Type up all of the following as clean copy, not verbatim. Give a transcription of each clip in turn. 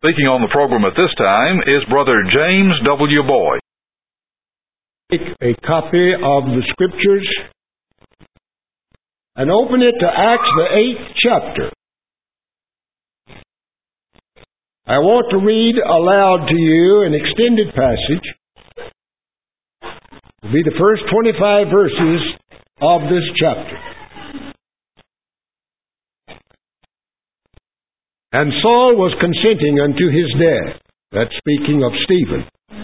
Speaking on the program at this time is Brother James W. Boyd. Take a copy of the Scriptures and open it to Acts, the 8th chapter. I want to read aloud to you an extended passage. It will be the first 25 verses of this chapter. And Saul was consenting unto his death. That's speaking of Stephen.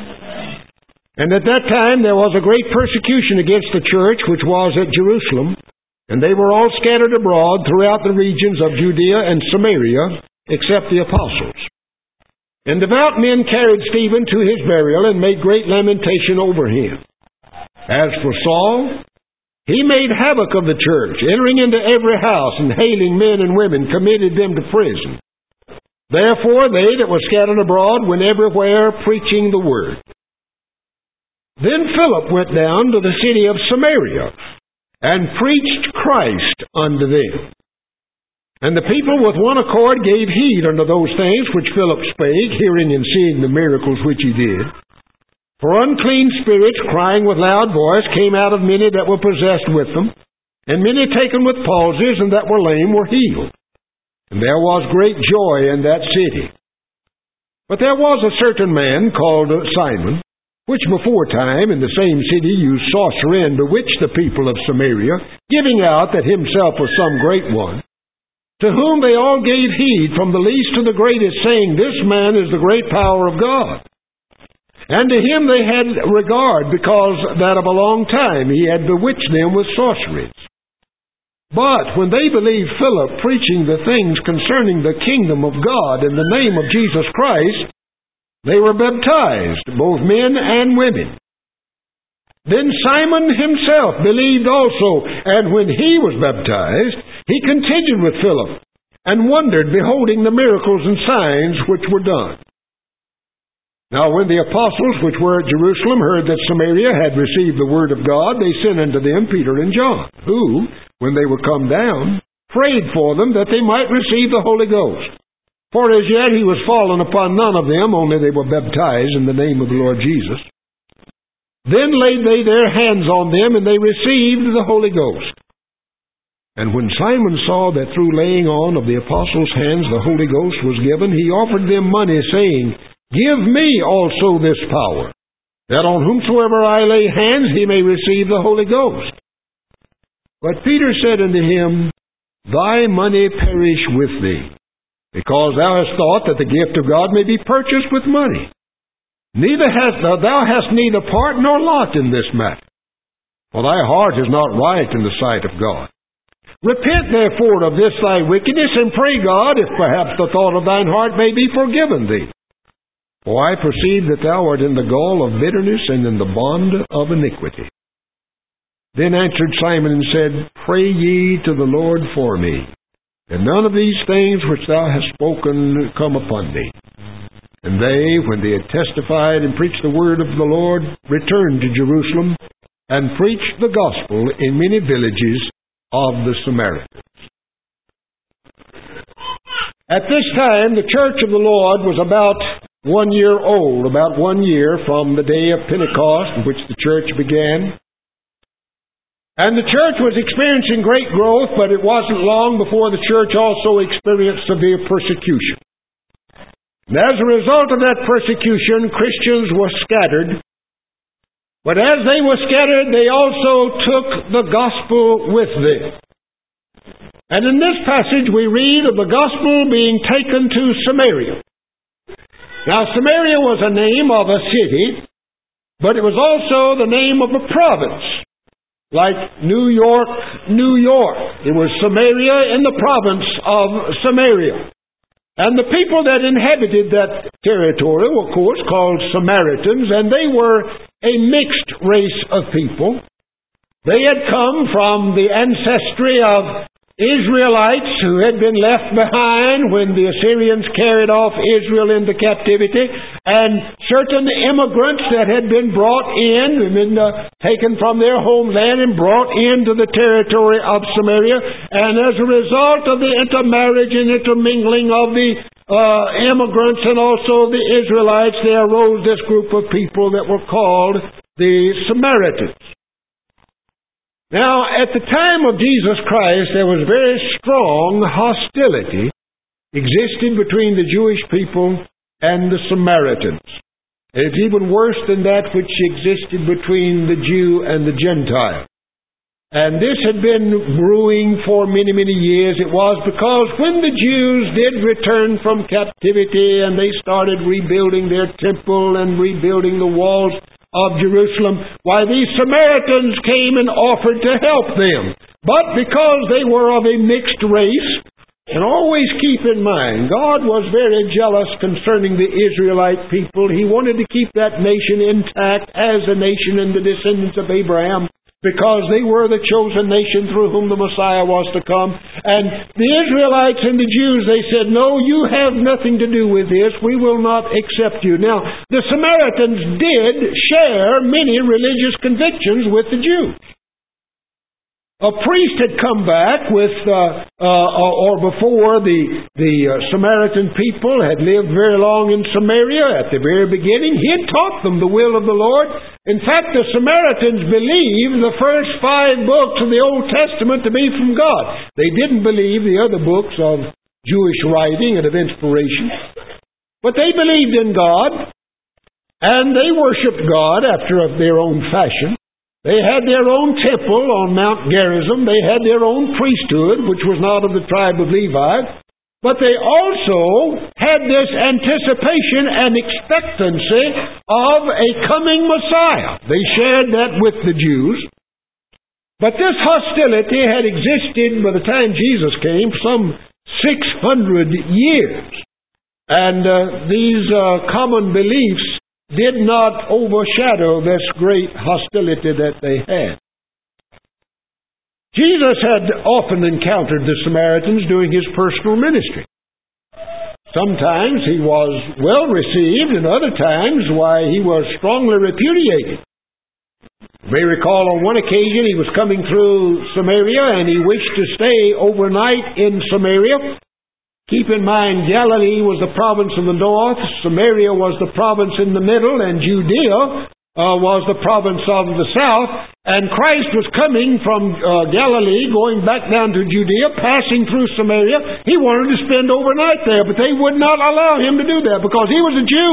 And at that time there was a great persecution against the church which was at Jerusalem, and they were all scattered abroad throughout the regions of Judea and Samaria, except the apostles. And devout men carried Stephen to his burial and made great lamentation over him. As for Saul, he made havoc of the church, entering into every house and hailing men and women, committed them to prison. Therefore they that were scattered abroad went everywhere preaching the word. Then Philip went down to the city of Samaria, and preached Christ unto them. And the people with one accord gave heed unto those things which Philip spake, hearing and seeing the miracles which he did. For unclean spirits, crying with loud voice, came out of many that were possessed with them, and many taken with palsies, and that were lame were healed. And there was great joy in that city. But there was a certain man called Simon, which beforetime in the same city used sorcery and bewitched the people of Samaria, giving out that himself was some great one, to whom they all gave heed from the least to the greatest, saying, This man is the great power of God. And to him they had regard, because that of a long time he had bewitched them with sorceries. But when they believed Philip preaching the things concerning the kingdom of God in the name of Jesus Christ, they were baptized, both men and women. Then Simon himself believed also, and when he was baptized, he continued with Philip, and wondered, beholding the miracles and signs which were done. Now when the apostles which were at Jerusalem heard that Samaria had received the word of God, they sent unto them Peter and John, who, when they were come down, prayed for them that they might receive the Holy Ghost. For as yet he was fallen upon none of them, only they were baptized in the name of the Lord Jesus. Then laid they their hands on them, and they received the Holy Ghost. And when Simon saw that through laying on of the apostles' hands the Holy Ghost was given, he offered them money, saying, Give me also this power, that on whomsoever I lay hands he may receive the Holy Ghost. But Peter said unto him, Thy money perish with thee, because thou hast thought that the gift of God may be purchased with money. Thou hast neither part nor lot in this matter, for thy heart is not right in the sight of God. Repent therefore of this thy wickedness, and pray God, if perhaps the thought of thine heart may be forgiven thee. For I perceive that thou art in the gall of bitterness and in the bond of iniquity. Then answered Simon and said, Pray ye to the Lord for me, and none of these things which thou hast spoken come upon me. And they, when they had testified and preached the word of the Lord, returned to Jerusalem, and preached the gospel in many villages of the Samaritans. At this time, the church of the Lord was about 1 year old, about 1 year from the day of Pentecost, in which the church began. And the church was experiencing great growth, but it wasn't long before the church also experienced severe persecution. And as a result of that persecution, Christians were scattered. But as they were scattered, they also took the gospel with them. And in this passage we read of the gospel being taken to Samaria. Now, Samaria was a name of a city, but it was also the name of a province, like New York, New York. It was Samaria in the province of Samaria. And the people that inhabited that territory were, of course, called Samaritans, and they were a mixed race of people. They had come from the ancestry of Israelites who had been left behind when the Assyrians carried off Israel into captivity, and certain immigrants that had been brought in and been taken from their homeland and brought into the territory of Samaria. And as a result of the intermarriage and intermingling of the immigrants and also the Israelites, there arose this group of people that were called the Samaritans. Now, at the time of Jesus Christ, there was very strong hostility existed between the Jewish people and the Samaritans. It's even worse than that which existed between the Jew and the Gentile. And this had been brewing for many, many years. It was because when the Jews did return from captivity and they started rebuilding their temple and rebuilding the walls of Jerusalem, why, these Samaritans came and offered to help them. But because they were of a mixed race, and always keep in mind, God was very jealous concerning the Israelite people. He wanted to keep that nation intact as a nation in the descendants of Abraham, because they were the chosen nation through whom the Messiah was to come. And the Israelites and the Jews, they said, no, you have nothing to do with this. We will not accept you. Now, the Samaritans did share many religious convictions with the Jews. A priest had come back with, before the Samaritan people had lived very long in Samaria at the very beginning. He had taught them the will of the Lord. In fact, the Samaritans believed the first 5 books of the Old Testament to be from God. They didn't believe the other books of Jewish writing and of inspiration. But they believed in God, and they worshiped God after their own fashion. They had their own temple on Mount Gerizim. They had their own priesthood, which was not of the tribe of Levi. But they also had this anticipation and expectancy of a coming Messiah. They shared that with the Jews. But this hostility had existed by the time Jesus came, some 600 years. And these common beliefs did not overshadow this great hostility that they had. Jesus had often encountered the Samaritans during his personal ministry. Sometimes he was well received, and other times, why, he was strongly repudiated. You may recall on one occasion he was coming through Samaria and he wished to stay overnight in Samaria. Keep in mind, Galilee was the province of the north, Samaria was the province in the middle, and Judea was the province of the south. And Christ was coming from Galilee, going back down to Judea, passing through Samaria. He wanted to spend overnight there, but they would not allow him to do that because he was a Jew.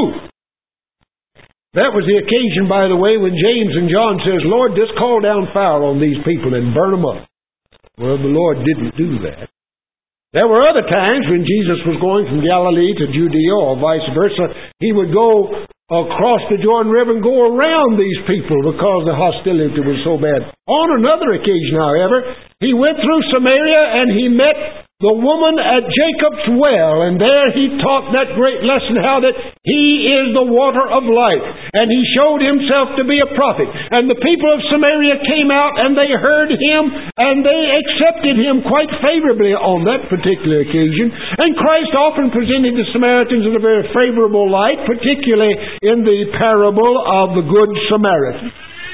That was the occasion, by the way, when James and John says, Lord, just call down fire on these people and burn them up. Well, the Lord didn't do that. There were other times when Jesus was going from Galilee to Judea or vice versa. He would go across the Jordan River and go around these people because the hostility was so bad. On another occasion, however, he went through Samaria and he met the woman at Jacob's well, and there he taught that great lesson how that he is the water of life, and he showed himself to be a prophet. And the people of Samaria came out and they heard him and they accepted him quite favorably on that particular occasion. And Christ often presented the Samaritans in a very favorable light, particularly in the parable of the Good Samaritan.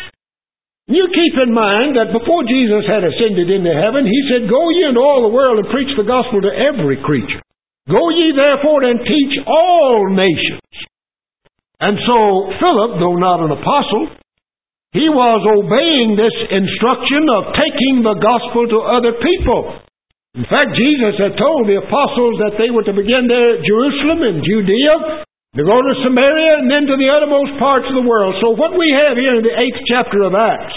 You keep in mind that before Jesus had ascended into heaven, he said, Go ye into all the world and preach the gospel to every creature. Go ye therefore and teach all nations. And so Philip, though not an apostle, he was obeying this instruction of taking the gospel to other people. In fact, Jesus had told the apostles that they were to begin there at Jerusalem and Judea, to go to Samaria, and then to the uttermost parts of the world. So what we have here in the 8th chapter of Acts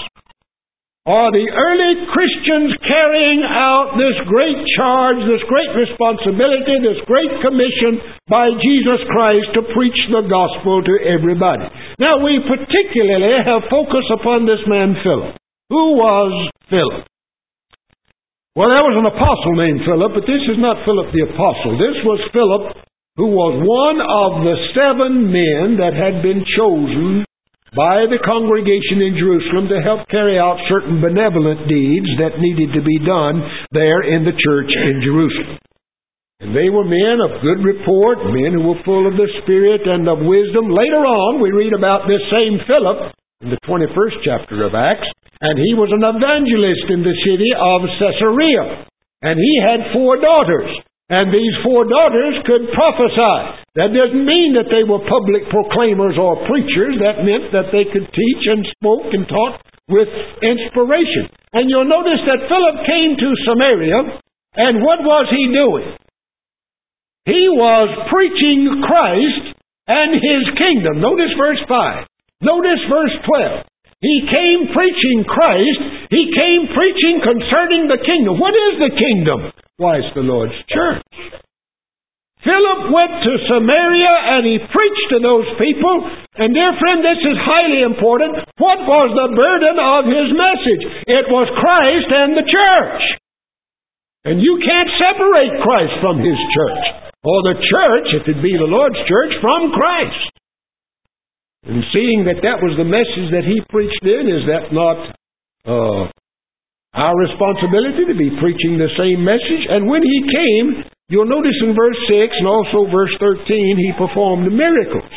are the early Christians carrying out this great charge, this great responsibility, this great commission by Jesus Christ to preach the gospel to everybody. Now we particularly have focus upon this man Philip. Who was Philip? Well, there was an apostle named Philip, but this is not Philip the apostle. This was Philip, who was one of the 7 men that had been chosen by the congregation in Jerusalem to help carry out certain benevolent deeds that needed to be done there in the church in Jerusalem. And they were men of good report, men who were full of the Spirit and of wisdom. Later on, we read about this same Philip in the 21st chapter of Acts, and he was an evangelist in the city of Caesarea. And he had 4 daughters. And these 4 daughters could prophesy. That doesn't mean that they were public proclaimers or preachers. That meant that they could teach and spoke and taught with inspiration. And you'll notice that Philip came to Samaria, and what was he doing? He was preaching Christ and His kingdom. Notice verse 5. Notice verse 12. He came preaching Christ. He came preaching concerning the kingdom. What is the kingdom? Why, it's the Lord's church. Philip went to Samaria and he preached to those people. And dear friend, this is highly important. What was the burden of his message? It was Christ and the church. And you can't separate Christ from His church, or the church, if it be the Lord's church, from Christ. And seeing that that was the message that he preached in, is that not our responsibility to be preaching the same message? And when he came, you'll notice in verse 6 and also verse 13, he performed miracles.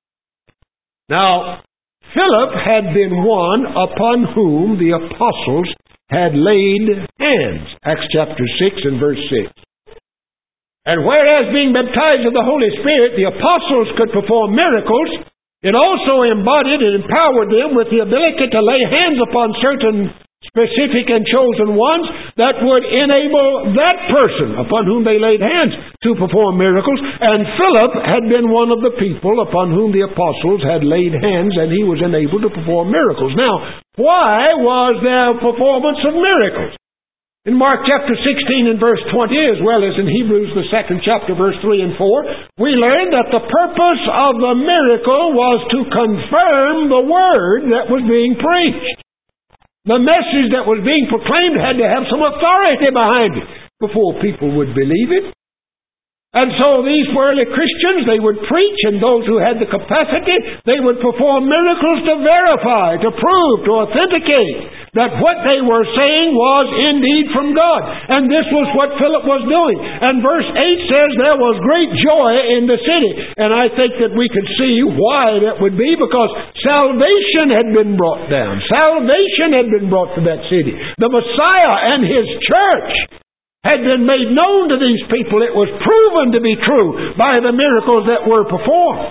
Now, Philip had been one upon whom the apostles had laid hands. Acts chapter 6 and verse 6. And whereas being baptized of the Holy Spirit, the apostles could perform miracles, it also embodied and empowered them with the ability to lay hands upon certain specific and chosen ones that would enable that person upon whom they laid hands to perform miracles. And Philip had been one of the people upon whom the apostles had laid hands, and he was enabled to perform miracles. Now, why was there performance of miracles? In Mark chapter 16 and verse 20, as well as in Hebrews the 2nd chapter verse 3 and 4, we learn that the purpose of the miracle was to confirm the word that was being preached. The message that was being proclaimed had to have some authority behind it before people would believe it. And so these early Christians, they would preach, and those who had the capacity, they would perform miracles to verify, to prove, to authenticate that what they were saying was indeed from God. And this was what Philip was doing. And verse 8 says there was great joy in the city. And I think that we could see why that would be, because salvation had been brought down. Salvation had been brought to that city. The Messiah and His church had been made known to these people. It was proven to be true by the miracles that were performed.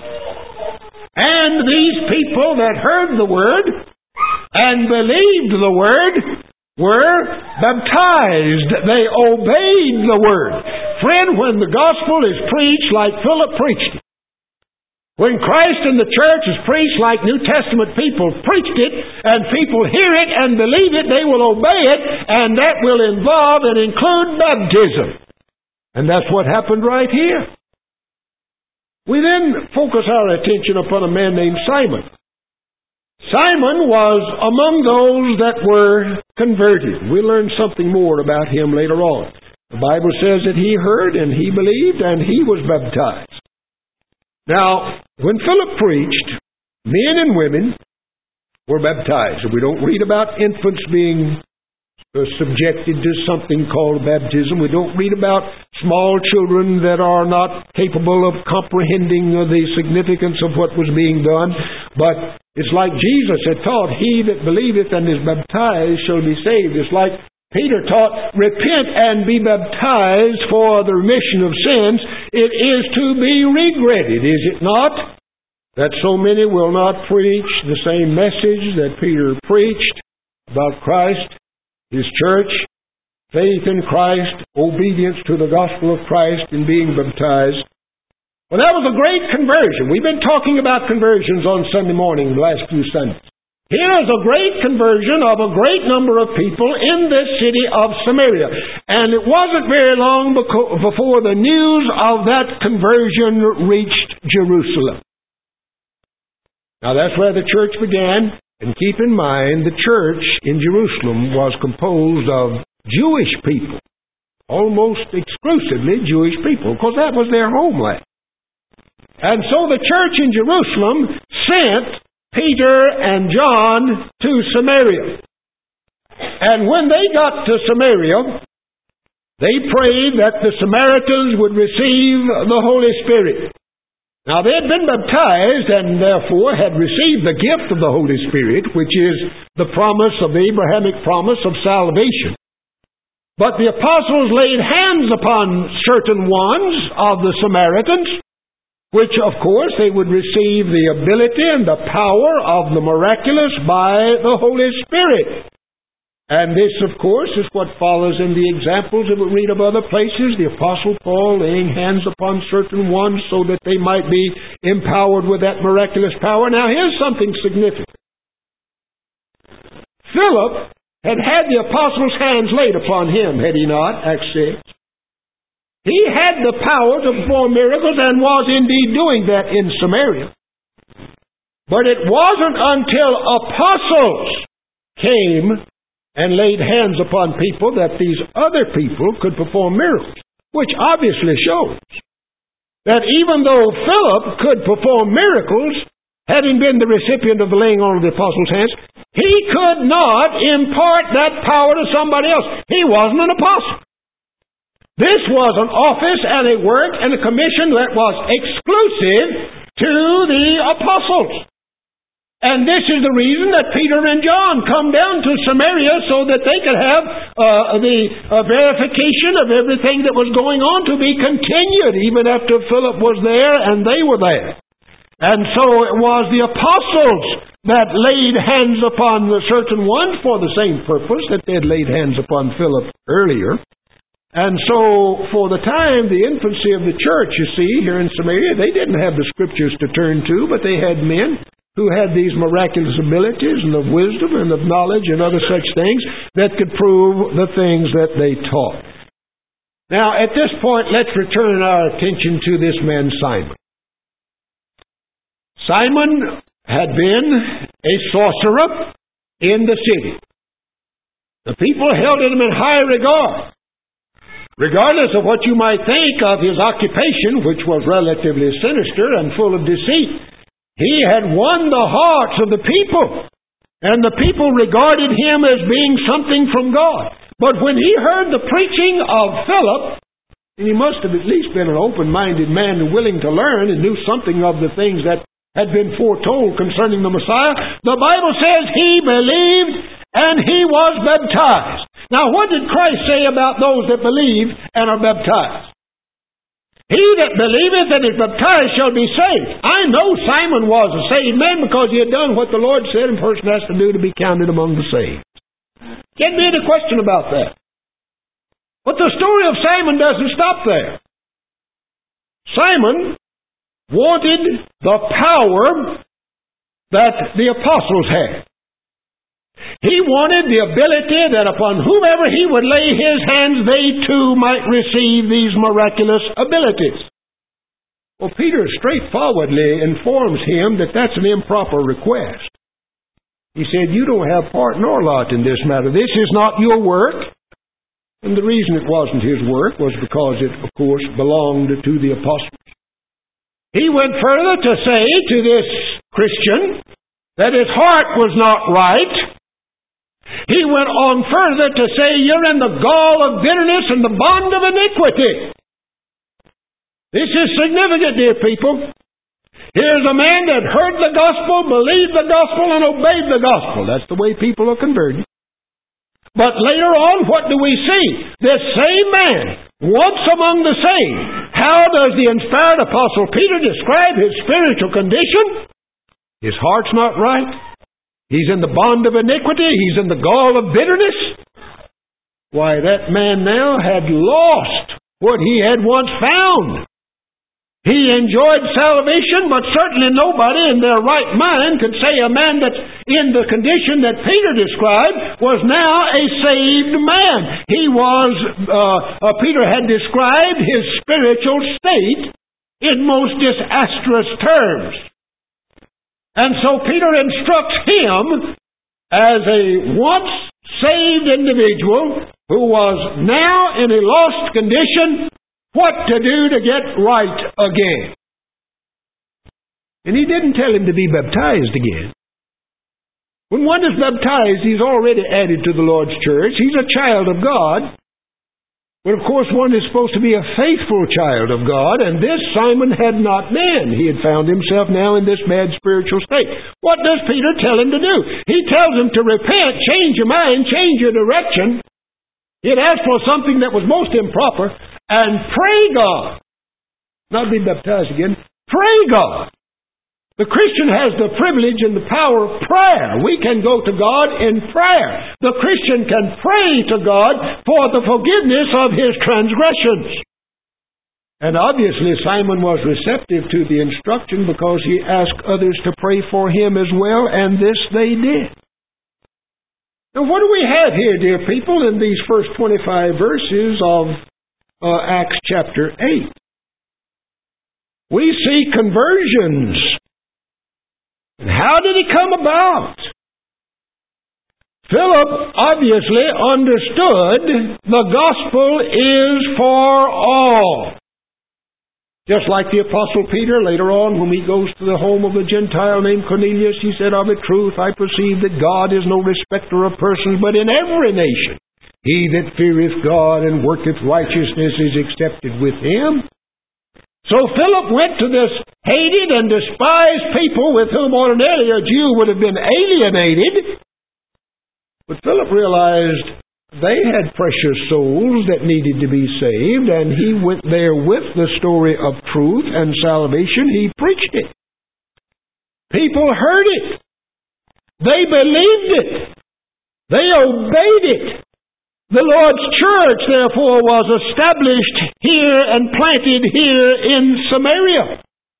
And these people that heard the Word and believed the Word were baptized. They obeyed the Word. Friend, when the gospel is preached like Philip preached it, when Christ and the church is preached like New Testament people preached it, and people hear it and believe it, they will obey it, and that will involve and include baptism. And that's what happened right here. We then focus our attention upon a man named Simon. Simon was among those that were converted. We'll learn something more about him later on. The Bible says that he heard and he believed and he was baptized. Now, when Philip preached, men and women were baptized. We don't read about infants being subjected to something called baptism. We don't read about small children that are not capable of comprehending the significance of what was being done. But it's like Jesus had taught, he that believeth and is baptized shall be saved. It's like Peter taught, repent and be baptized for the remission of sins. It is to be regretted, is it not? That so many will not preach the same message that Peter preached about Christ, His church, faith in Christ, obedience to the gospel of Christ, and being baptized. Well, that was a great conversion. We've been talking about conversions on Sunday morning, the last few Sundays. Here is a great conversion of a great number of people in this city of Samaria. And it wasn't very long before the news of that conversion reached Jerusalem. Now that's where the church began. And keep in mind, the church in Jerusalem was composed of Jewish people. Almost exclusively Jewish people, because that was their homeland. And so the church in Jerusalem sent Peter and John to Samaria. And when they got to Samaria, they prayed that the Samaritans would receive the Holy Spirit. Now they had been baptized and therefore had received the gift of the Holy Spirit, which is the promise of the Abrahamic promise of salvation. But the apostles laid hands upon certain ones of the Samaritans, which, of course, they would receive the ability and the power of the miraculous by the Holy Spirit. And this, of course, is what follows in the examples that we read of other places. The Apostle Paul laying hands upon certain ones so that they might be empowered with that miraculous power. Now, here's something significant. Philip had the apostles' hands laid upon him, had he not? Acts 6. He had the power to perform miracles and was indeed doing that in Samaria. But it wasn't until apostles came and laid hands upon people that these other people could perform miracles, which obviously shows that even though Philip could perform miracles, having been the recipient of the laying on of the apostles' hands, he could not impart that power to somebody else. He wasn't an apostle. This was an office and a work and a commission that was exclusive to the apostles. And this is the reason that Peter and John come down to Samaria so that they could have the verification of everything that was going on to be continued even after Philip was there and they were there. And so it was the apostles that laid hands upon certain ones for the same purpose that they had laid hands upon Philip earlier. And so for the time, the infancy of the church, you see, here in Samaria, they didn't have the Scriptures to turn to, but they had men who had these miraculous abilities and of wisdom and of knowledge and other such things that could prove the things that they taught. Now, at this point, let's return our attention to this man Simon. Simon had been a sorcerer in the city. The people held him in high regard. Regardless of what you might think of his occupation, which was relatively sinister and full of deceit, he had won the hearts of the people, and the people regarded him as being something from God. But when he heard the preaching of Philip, and he must have at least been an open-minded man and willing to learn and knew something of the things that had been foretold concerning the Messiah, the Bible says he believed and he was baptized. Now, what did Christ say about those that believe and are baptized? He that believeth and is baptized shall be saved. I know Simon was a saved man because he had done what the Lord said a person has to do to be counted among the saved. Can't be any question about that. But the story of Simon doesn't stop there. Simon wanted the power that the apostles had. He wanted the ability that upon whomever he would lay his hands, they too might receive these miraculous abilities. Well, Peter straightforwardly informs him that that's an improper request. He said, you don't have part nor lot in this matter. This is not your work. And the reason it wasn't his work was because it, of course, belonged to the apostles. He went further to say to this Christian that his heart was not right. He went on further to say, you're in the gall of bitterness and the bond of iniquity. This is significant, dear people. Here's a man that heard the gospel, believed the gospel, and obeyed the gospel. That's the way people are converted. But later on, what do we see? This same man, once among the same. How does the inspired Apostle Peter describe his spiritual condition? His heart's not right. He's in the bond of iniquity. He's in the gall of bitterness. Why, that man now had lost what he had once found. He enjoyed salvation, but certainly nobody in their right mind could say a man that's in the condition that Peter described was now a saved man. Peter had described his spiritual state in most disastrous terms. And so Peter instructs him as a once saved individual who was now in a lost condition what to do to get right again. And he didn't tell him to be baptized again. When one is baptized, he's already added to the Lord's church. He's a child of God. But of course, one is supposed to be a faithful child of God, and this Simon had not been. He had found himself now in this bad spiritual state. What does Peter tell him to do? He tells him to repent, change your mind, change your direction, He had asked for something that was most improper, and pray God. Not be baptized again. Pray God. The Christian has the privilege and the power of prayer. We can go to God in prayer. The Christian can pray to God for the forgiveness of his transgressions. And obviously Simon was receptive to the instruction because he asked others to pray for him as well, and this they did. Now what do we have here, dear people, in these first 25 verses of Acts chapter 8? We see conversions. And how did it come about? Philip obviously understood the gospel is for all. Just like the Apostle Peter, later on when he goes to the home of a Gentile named Cornelius, he said, "Of a truth I perceive that God is no respecter of persons, but in every nation he that feareth God and worketh righteousness is accepted with him." So Philip went to this hated and despised people with whom ordinarily a Jew would have been alienated. But Philip realized they had precious souls that needed to be saved, and he went there with the story of truth and salvation. He preached it. People heard it. They believed it. They obeyed it. The Lord's church, therefore, was established here and planted here in Samaria.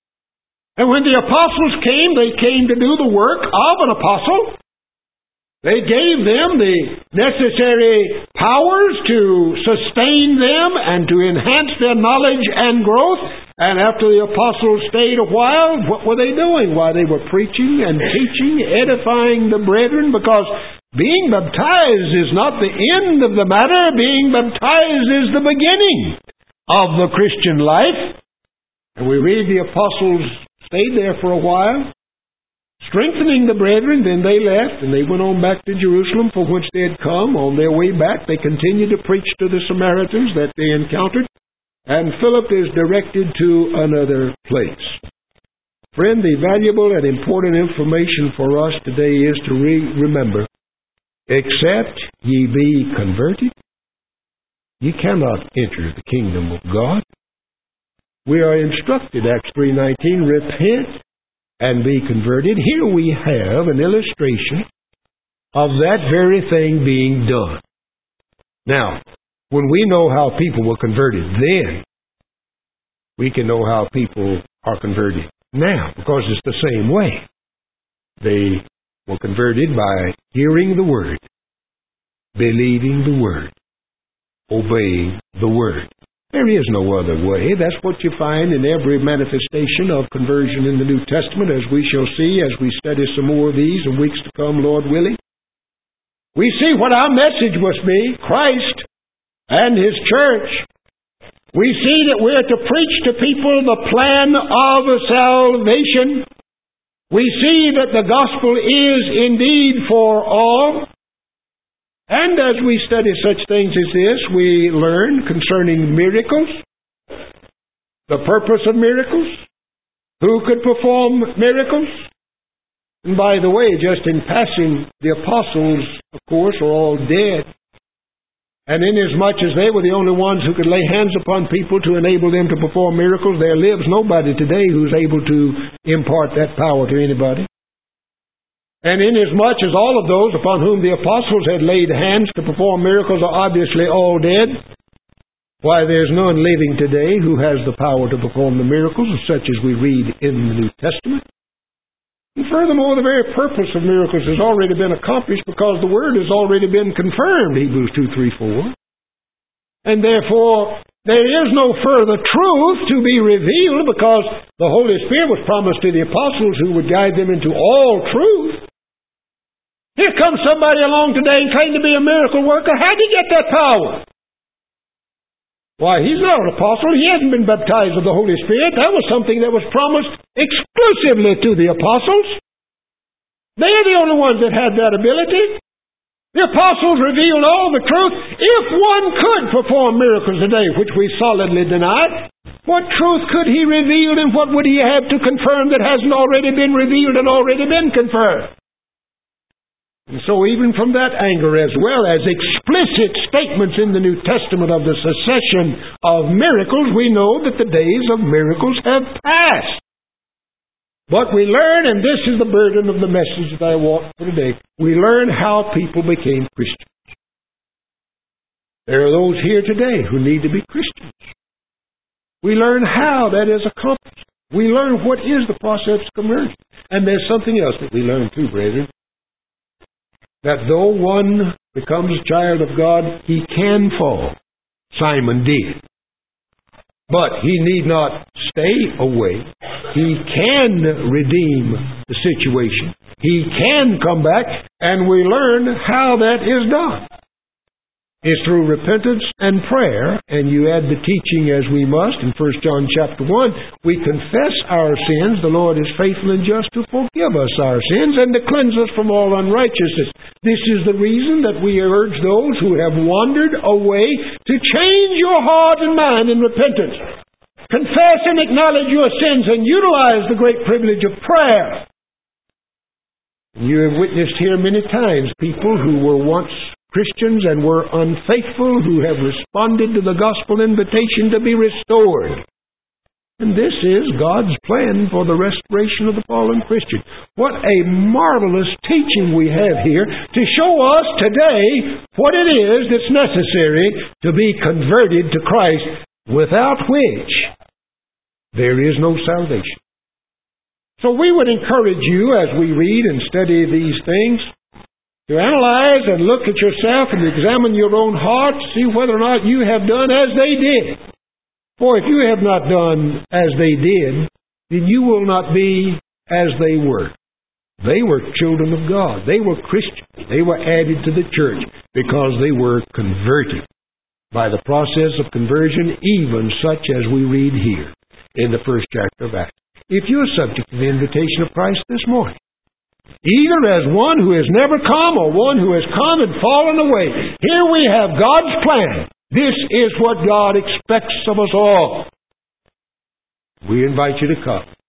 And when the apostles came, they came to do the work of an apostle. They gave them the necessary powers to sustain them and to enhance their knowledge and growth. And after the apostles stayed a while, what were they doing? Why, they were preaching and teaching, edifying the brethren, because being baptized is not the end of the matter. Being baptized is the beginning of the Christian life. And we read the apostles stayed there for a while, strengthening the brethren. Then they left, and they went on back to Jerusalem, for which they had come. On their way back, they continued to preach to the Samaritans that they encountered, and Philip is directed to another place. Friend, the valuable and important information for us today is to remember, except ye be converted, ye cannot enter the kingdom of God. We are instructed, Acts 3:19, repent and be converted. Here we have an illustration of that very thing being done. Now, when we know how people were converted then, we can know how people are converted now, because it's the same way. They were converted by hearing the Word, believing the Word, obeying the Word. There is no other way. That's what you find in every manifestation of conversion in the New Testament, as we shall see as we study some more of these in weeks to come, Lord willing. We see what our message must be, Christ and His church. We see that we're to preach to people the plan of salvation. We see that the gospel is indeed for all. And as we study such things as this, we learn concerning miracles, the purpose of miracles, who could perform miracles. And by the way, just in passing, the apostles, of course, are all dead. And inasmuch as they were the only ones who could lay hands upon people to enable them to perform miracles, there lives nobody today who's able to impart that power to anybody. And inasmuch as all of those upon whom the apostles had laid hands to perform miracles are obviously all dead, why, there's none living today who has the power to perform the miracles such as we read in the New Testament. And furthermore, the very purpose of miracles has already been accomplished because the Word has already been confirmed, Hebrews 2:3-4. And therefore, there is no further truth to be revealed because the Holy Spirit was promised to the apostles who would guide them into all truth. Here comes somebody along today and claims to be a miracle worker. How did he get that power? Why, he's not an apostle. He hasn't been baptized with the Holy Spirit. That was something that was promised exclusively to the apostles. They're the only ones that had that ability. The apostles revealed all the truth. If one could perform miracles today, which we solidly deny, what truth could he reveal, and what would he have to confirm that hasn't already been revealed and already been confirmed? And so even from that angle, as well as explicit statements in the New Testament of the succession of miracles, we know that the days of miracles have passed. But we learn, and this is the burden of the message that I want for today, we learn how people became Christians. There are those here today who need to be Christians. We learn how that is accomplished. We learn what is the process of conversion. And there's something else that we learn too, brethren. That though one becomes a child of God, he can fall. Simon did. But he need not stay away. He can redeem the situation. He can come back, and we learn how that is done. It's through repentance and prayer, and you add the teaching as we must. In 1 John chapter 1, we confess our sins. The Lord is faithful and just to forgive us our sins and to cleanse us from all unrighteousness. This is the reason that we urge those who have wandered away to change your heart and mind in repentance. Confess and acknowledge your sins and utilize the great privilege of prayer. You have witnessed here many times people who were once Christians and were unfaithful, who have responded to the gospel invitation to be restored. And this is God's plan for the restoration of the fallen Christian. What a marvelous teaching we have here to show us today what it is that's necessary to be converted to Christ, without which there is no salvation. So we would encourage you, as we read and study these things, to analyze and look at yourself and examine your own heart to see whether or not you have done as they did. For if you have not done as they did, then you will not be as they were. They were children of God. They were Christians. They were added to the church because they were converted by the process of conversion, even such as we read here in the first chapter of Acts. If you're subject to the invitation of Christ this morning, either as one who has never come or one who has come and fallen away, here we have God's plan. This is what God expects of us all. We invite you to come.